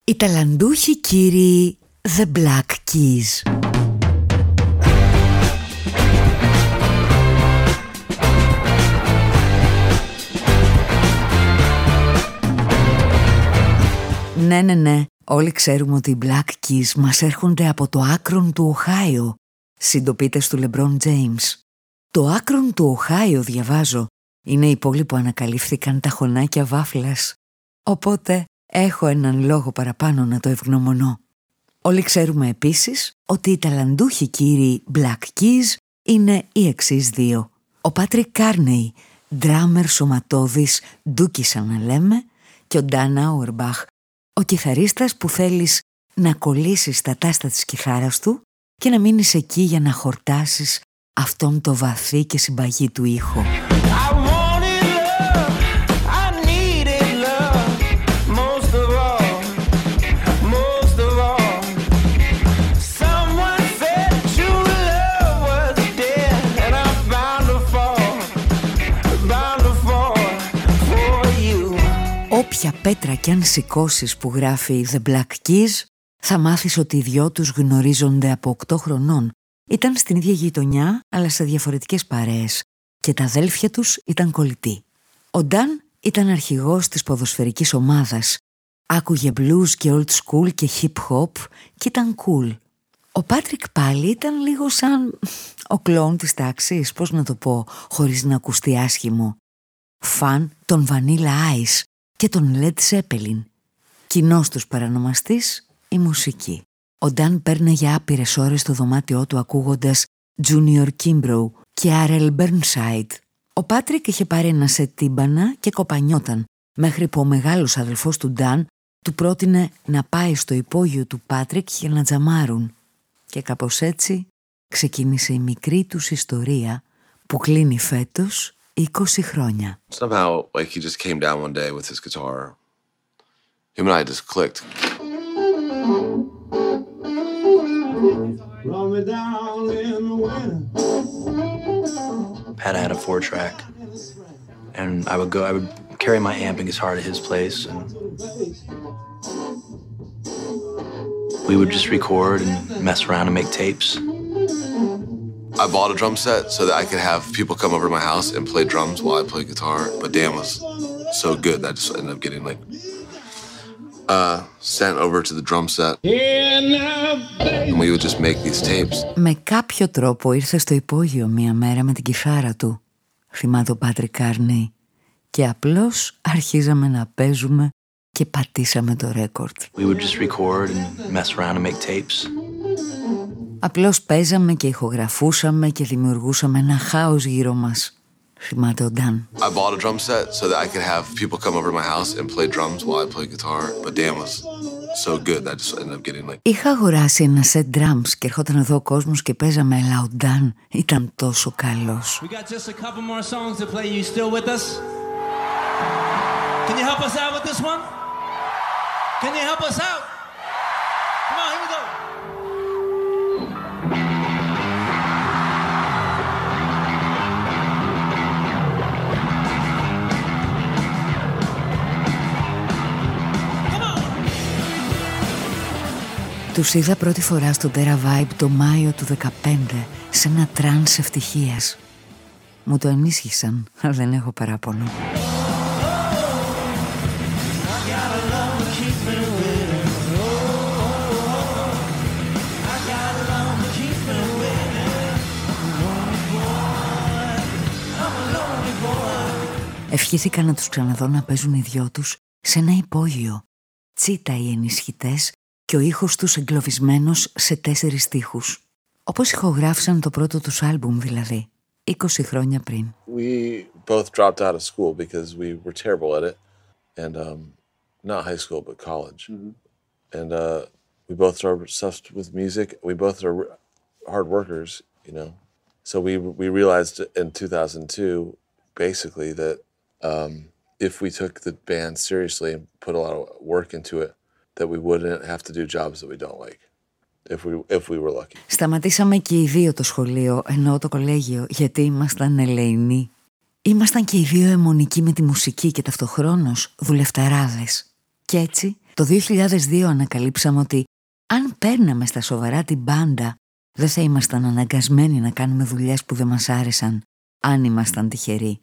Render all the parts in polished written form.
Οι ταλαντούχοι κύριοι The Black Keys. Ναι, όλοι ξέρουμε ότι οι Black Keys μας έρχονται από το Άκρον του Οχάιο, συντοπίτες του LeBron James. Το Άκρον του Οχάιο, διαβάζω, είναι η πόλη που ανακαλύφθηκαν τα χωνάκια βάφλας. Οπότε έχω έναν λόγο παραπάνω να το ευγνωμονώ. Όλοι ξέρουμε επίσης ότι οι ταλαντούχοι κύριοι Black Keys είναι οι εξής δύο. Ο Πάτρικ Κάρνεϊ, ντράμερ σωματώδης, ντούκι σαν να λέμε, και ο Νταν Άουερμπαχ, ο κιθαρίστας που θέλεις να κολλήσεις τα τάστα της κιθάρας του και να μείνεις εκεί για να χορτάσεις αυτόν το βαθύ και συμπαγή του ήχο. Όποια πέτρα κι αν σηκώσεις που γράφει The Black Keys, θα μάθεις ότι οι δυο τους γνωρίζονται από 8 χρονών. Ήταν στην ίδια γειτονιά, αλλά σε διαφορετικές παρέες, και τα αδέλφια τους ήταν κολλητοί. Ο Νταν ήταν αρχηγός της ποδοσφαιρικής ομάδας. Άκουγε blues και old school και hip hop και ήταν cool. Ο Πάτρικ πάλι ήταν λίγο σαν ο κλόουν της τάξης, πώς να το πω, χωρίς να ακουστεί άσχημο. Φαν των Vanilla Ice και τον Led Zeppelin. Κοινός τους παρανομαστής, η μουσική. Ο Νταν πέρναγε άπειρες ώρες στο δωμάτιό του ακούγοντας Junior Kimbrough και R.L. Burnside. Ο Πάτρικ είχε πάρει ένα σετ τύμπανα και κοπανιόταν, μέχρι που ο μεγάλος αδελφός του Νταν του πρότεινε να πάει στο υπόγειο του Πάτρικ για να τζαμάρουν. Και κάπως έτσι ξεκίνησε η μικρή τους ιστορία που κλείνει φέτος 20 χρόνια. Somehow, like, he just came down one day with his guitar. Him and I just clicked. Pat had a 4-track, and I would carry my amp and guitar to his place, and we would just record and mess around and make tapes. I bought a drum set so that I could have people come over to my house and play drums while I play guitar. But Dan was so good that I just ended up getting sent over to the drum set. And we would just make these tapes. Με κάποιο τρόπο ήρθε στο υπόγειο μία μέρα με την κιθάρα του, θυμάται ο Πάτρικ Κάρνεϊ, και απλώς αρχίζαμε να παίζουμε και πατήσαμε το ρέκορντ. We would just record and mess around and make tapes. Απλώς παίζαμε και ηχογραφούσαμε και δημιουργούσαμε ένα χάος γύρω μας, θυμάται ο Νταν. I bought a drum set so that I could have people come over to my house and play drums while I play guitar. But Dan was so good that I just ended up getting Είχα αγοράσει ένα set drums και ερχόταν εδώ ο κόσμος και παίζαμε, αλλά ο Νταν ήταν τόσο καλός. We got just a couple more songs to play. You still with us? Can you help us out with this one? Can you help us out? Come on, here we go. Τους είδα πρώτη φορά στο Terra Vibe το Μάιο του 2015 σε ένα τρανς ευτυχίας. Μου το ενίσχυσαν, αλλά δεν έχω παράπονο. Ευχήθηκα να τους ξαναδώ να παίζουν οι δυο τους σε ένα υπόγειο. Τσίτα οι ενισχυτές και ο ήχος τους εγκλωβισμένος σε 4 στίχους. Όπως ηχογράφησαν το πρώτο τους άλμπουμ δηλαδή, 20 χρόνια πριν. We both dropped out of school because we were terrible at it. And not high school, but college. Mm-hmm. And we both are obsessed with music. We both are hard workers, you know. So we realized in 2002, basically, that if we took the band seriously and put a lot of work into it, that we wouldn't have to do jobs that we don't like, if we were lucky. Σταματήσαμε και οι δύο το σχολείο, εννοώ το κολέγιο, γιατί ήμασταν ελεηνοί. Ήμασταν και οι δύο αιμονικοί με τη μουσική και ταυτοχρόνως δουλευταράδες. Κι έτσι Το 2002 ανακαλύψαμε ότι αν παίρναμε στα σοβαρά την μπάντα, δεν θα ήμασταν αναγκασμένοι να κάνουμε δουλειές που δεν μας άρεσαν, αν ήμασταν τυχεροί.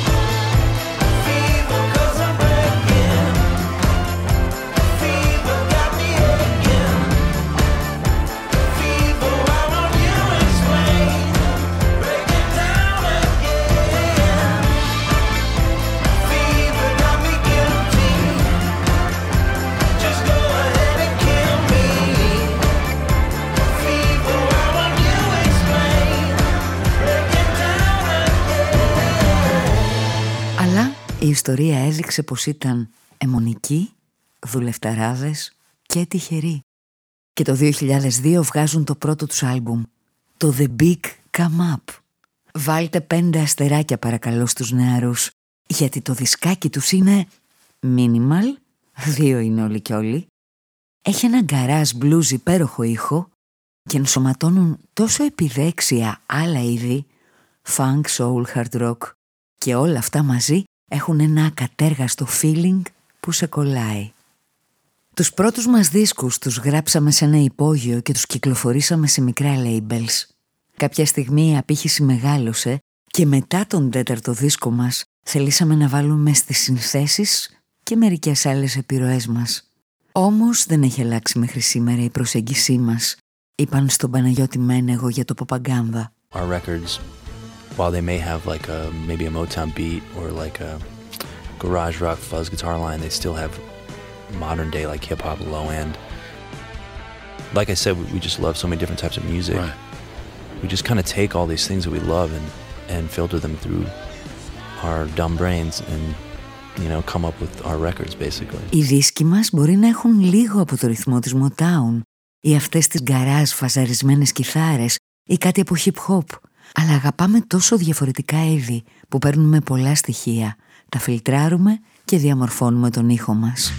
Η ιστορία έδειξε πως ήταν αιμονικοί, δουλευταράδες και τυχεροί. Και το 2002 βγάζουν το πρώτο τους άλμπουμ, το The Big Come Up. Βάλτε 5 αστεράκια παρακαλώ στους νεαρούς, γιατί το δισκάκι τους είναι minimal, 2 είναι όλοι κι όλοι. Έχει ένα γκαράζ blues υπέροχο ήχο και ενσωματώνουν τόσο επιδέξια άλλα είδη, funk, soul, hard rock, και όλα αυτά μαζί έχουν ένα ακατέργαστο feeling που σε κολλάει. Τους πρώτους μας δίσκους τους γράψαμε σε ένα υπόγειο και τους κυκλοφορήσαμε σε μικρά labels. Κάποια στιγμή η απήχηση μεγάλωσε και μετά τον 4ο δίσκο μας θελήσαμε να βάλουμε στις συνθέσεις και μερικές άλλες επιρροές μας. Όμως δεν έχει αλλάξει μέχρι σήμερα η προσέγγισή μας, είπαν στον Παναγιώτη Μένεγο για το Ποπαγκάμβα. Our records, while they may have like maybe a Motown beat or like a garage rock fuzz guitar line, they still have modern day like hip hop low end. Like I said, we just love so many different types of music. Right. We just kind of take all these things that we love and filter them through our dumb brains and, you know, come up with our records basically. Οι δίσκοι μας μπορεί να έχουν λίγο από το ρυθμό της Motown ή αυτές τις γκαράζ φαζαρισμένες κιθάρες ή κάτι από hip hop, αλλά αγαπάμε τόσο διαφορετικά είδη που παίρνουμε πολλά στοιχεία, τα φιλτράρουμε και διαμορφώνουμε τον ήχο μας.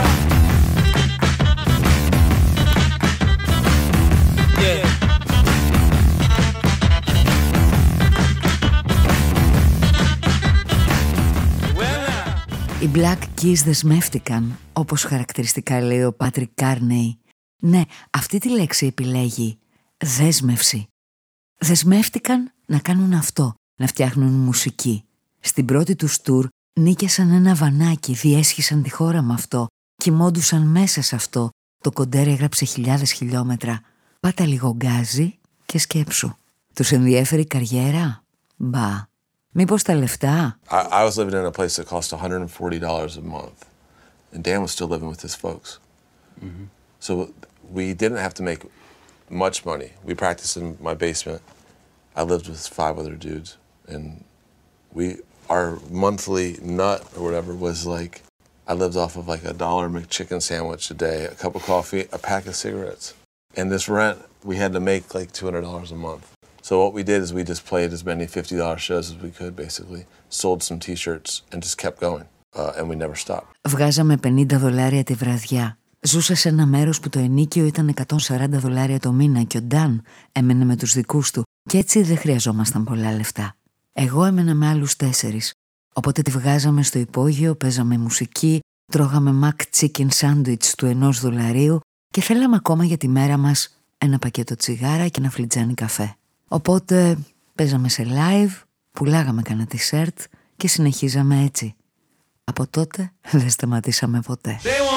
Οι Black Keys δεσμεύτηκαν, όπως χαρακτηριστικά λέει ο Patrick Carney. Ναι, αυτή τη λέξη επιλέγει, δέσμευση. Δεσμεύτηκαν να κάνουν αυτό, να φτιάχνουν μουσική. Στην πρώτη τους tour νίκησαν ένα βανάκι, διέσχισαν τη χώρα με αυτό, κοιμόντουσαν μέσα σε αυτό. Το κοντέρ έγραψε 1000 χιλιόμετρα. Πάτα λίγο γκάζι και σκέψου. Τους ενδιέφερε η καριέρα? Μπα. Μήπως τα λεφτά? I was living in a place that cost $140 a month. And Dan was still living with his folks. Mm-hmm. So we didn't have to make much money. We practiced in my basement. I lived with 5 other dudes. And our monthly nut or whatever was like, I lived off of like $1 McChicken sandwich a day, a cup of coffee, a pack of cigarettes. And this rent, we had to make like $200 a month. So what we did is we just played as many $50 shows as we could, basically. Sold some t-shirts and just kept going. And we never stopped. Βγάζαμε $50 τη βραδιά. Ζούσα σε ένα μέρος που το ενοίκιο ήταν $140 το μήνα και ο Νταν έμενε με τους δικούς του και έτσι δεν χρειαζόμασταν πολλά λεφτά. Εγώ έμενα με άλλους 4. Οπότε τη βγάζαμε στο υπόγειο, παίζαμε μουσική, τρώγαμε Mac Chicken Sandwich του $1 και θέλαμε ακόμα για τη μέρα μας ένα πακέτο τσιγάρα και ένα φλιτζάνι καφέ. Οπότε παίζαμε σε live, πουλάγαμε κανένα t-shirt και συνεχίζαμε έτσι. Από τότε δεν σταματήσαμε ποτέ.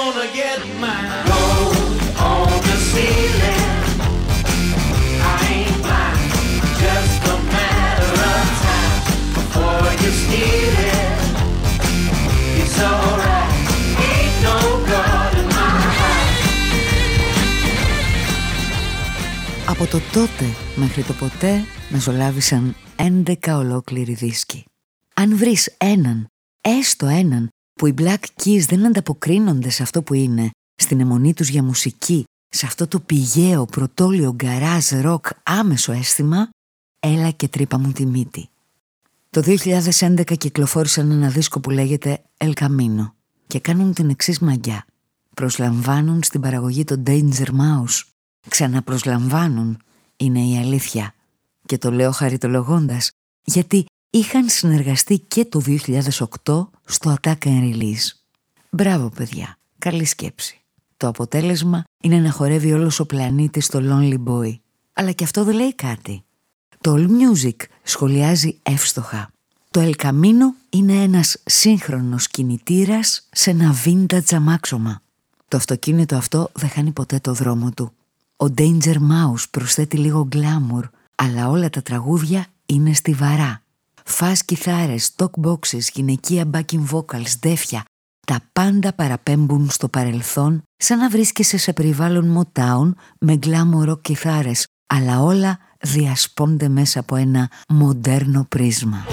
Από το τότε μέχρι το ποτέ μεσολάβησαν 11 ολόκληροι δίσκοι. Αν βρεις έναν, έστω έναν, που οι Black Keys δεν ανταποκρίνονται σε αυτό που είναι, στην αιμονή τους για μουσική, σε αυτό το πηγαίο, πρωτόλιο, γκαράζ, ροκ, άμεσο αίσθημα, έλα και τρύπα μου τη μύτη. Το 2011 κυκλοφόρησαν ένα δίσκο που λέγεται El Camino και κάνουν την εξής μαγιά. Προσλαμβάνουν στην παραγωγή το Danger Mouse. Ξαναπροσλαμβάνουν, είναι η αλήθεια. Και το λέω χαριτολογώντας, γιατί είχαν συνεργαστεί και το 2008 στο Attack and Release. Μπράβο παιδιά, Καλή σκέψη. Το αποτέλεσμα είναι να χορεύει όλος ο πλανήτης στο Lonely Boy. Αλλά και αυτό δεν λέει κάτι. Το All Music σχολιάζει εύστοχα. Το El Camino είναι ένας σύγχρονος κινητήρας σε ένα vintage αμάξωμα. Το αυτοκίνητο αυτό δεν χάνει ποτέ το δρόμο του. Ο Danger Mouse προσθέτει λίγο glamour, αλλά όλα τα τραγούδια είναι στιβαρά. Φας κιθάρες, talk boxes, γυναικεία backing vocals, δέφια, τα πάντα παραπέμπουν στο παρελθόν σαν να βρίσκεσαι σε περιβάλλον Motown με glamour rock κιθάρες, αλλά όλα διασπώνται μέσα από ένα μοντέρνο πρίσμα.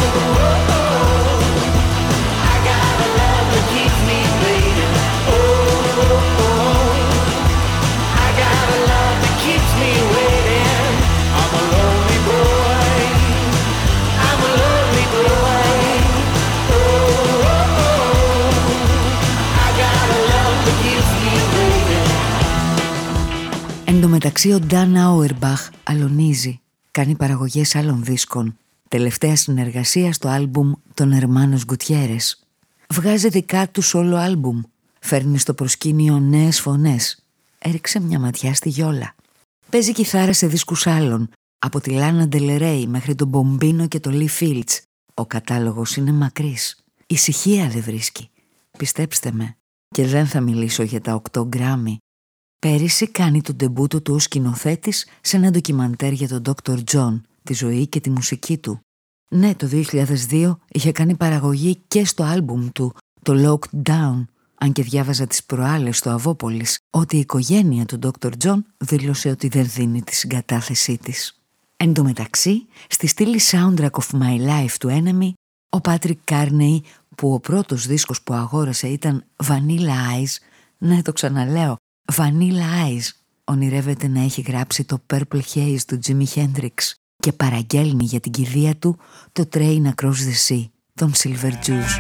Εν τω μεταξύ ο Dan Auerbach αλωνίζει, κάνει παραγωγές άλλων δίσκων, τελευταία συνεργασία στο άλμπουμ των Hermanos Gutierrez. Βγάζει δικά του solo άλμπουμ, φέρνει στο προσκήνιο νέες φωνές, έριξε μια ματιά στη γιόλα. Παίζει κιθάρα σε δίσκους άλλων, από τη Lana Del Rey μέχρι τον Bombino και το Lee Fields. Ο κατάλογος είναι μακρύς. Ησυχία δεν βρίσκει. Πιστέψτε με. Και δεν θα μιλήσω για τα 8 Grammy. Πέρυσι κάνει τον ντεμπούτο του ως σκηνοθέτης σε ένα ντοκιμαντέρ για τον Dr. John, τη ζωή και τη μουσική του. Ναι, το 2002 είχε κάνει παραγωγή και στο άλμπουμ του, το Locked Down, αν και διάβαζα τις προάλλες στο Αβόπολης ότι η οικογένεια του Dr. John δήλωσε ότι δεν δίνει τη συγκατάθεσή της. Εν τω μεταξύ, στη στήλη Soundtrack of My Life του Enemy, ο Patrick Carney, που ο πρώτος δίσκος που αγόρασε ήταν Vanilla Eyes, ναι, το ξαναλέω, Vanilla Eyes, ονειρεύεται να έχει γράψει το Purple Haze του Jimi Hendrix και παραγγέλνει για την κηδεία του το Train Across the Sea των Silver Jews.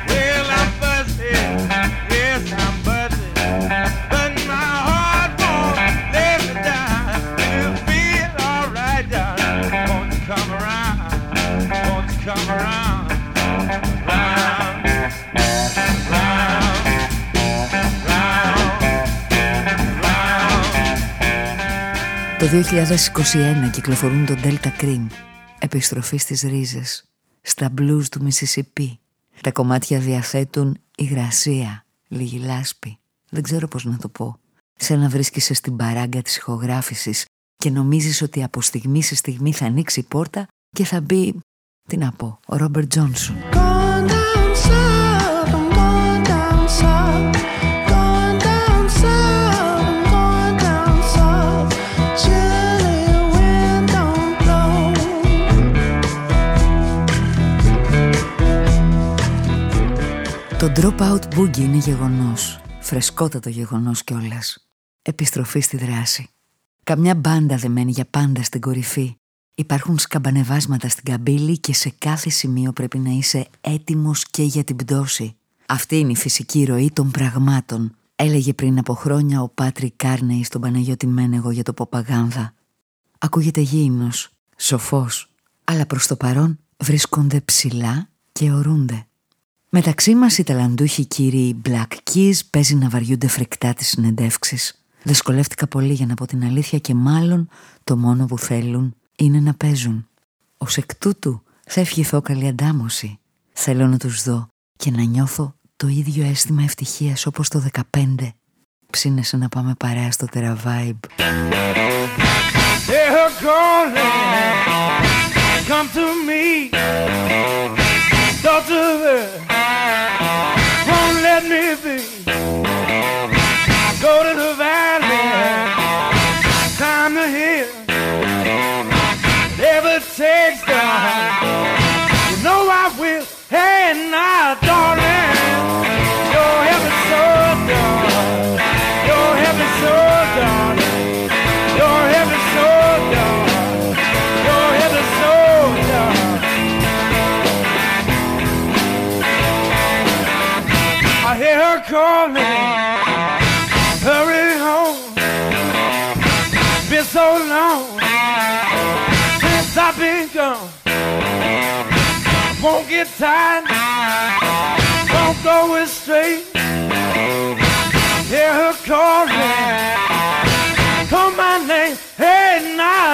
Το 2021 κυκλοφορούν το Delta Cream, επιστροφή στις ρίζες, στα blues του Μισισιπί. Τα κομμάτια διαθέτουν υγρασία, λίγη λάσπη, δεν ξέρω πώς να το πω. Σαν να βρίσκεσαι στην παράγκα της ηχογράφησης και νομίζεις ότι από στιγμή σε στιγμή θα ανοίξει η πόρτα και θα μπει, τι να πω, ο Ρόμπερτ Τζόνσον. Το Dropout Boogie είναι γεγονός, φρεσκότατο γεγονός κιόλας. Επιστροφή στη δράση. Καμιά μπάντα δεν μένει για πάντα στην κορυφή. Υπάρχουν σκαμπανεβάσματα στην καμπύλη και σε κάθε σημείο πρέπει να είσαι έτοιμος και για την πτώση. Αυτή είναι η φυσική ροή των πραγμάτων, έλεγε πριν από χρόνια ο Patrick Carney στον Παναγιώτη Μένεγο για το Ποπαγάνδα. Ακούγεται γήινος, σοφός, αλλά προς το παρόν βρίσκονται ψηλά και ορούνται. Μεταξύ μας οι ταλαντούχοι κύριοι Black Keys παίζει να βαριούνται φρικτά τις συνεντεύξεις. Δυσκολεύτηκα πολύ για να πω την αλήθεια και μάλλον το μόνο που θέλουν είναι να παίζουν. Ως εκ τούτου θα ευχηθώ καλή αντάμωση. Θέλω να τους δω και να νιώθω το ίδιο αίσθημα ευτυχίας όπως το 15. Ψήνεσαι να πάμε παρέα στο Terra Vibe. Come to me, daughter, won't let me be. Go to the valley, climb the hill. Never takes time. You know I will. Hey, now, darling, you're heaven so darling. You're heaven so darling. You're heaven so darling. You're heaven so darling. I hear her calling. Hurry home. Been so long since I've been gone. Won't get tired. Won't go straight. hear her calling, call my name, hey now.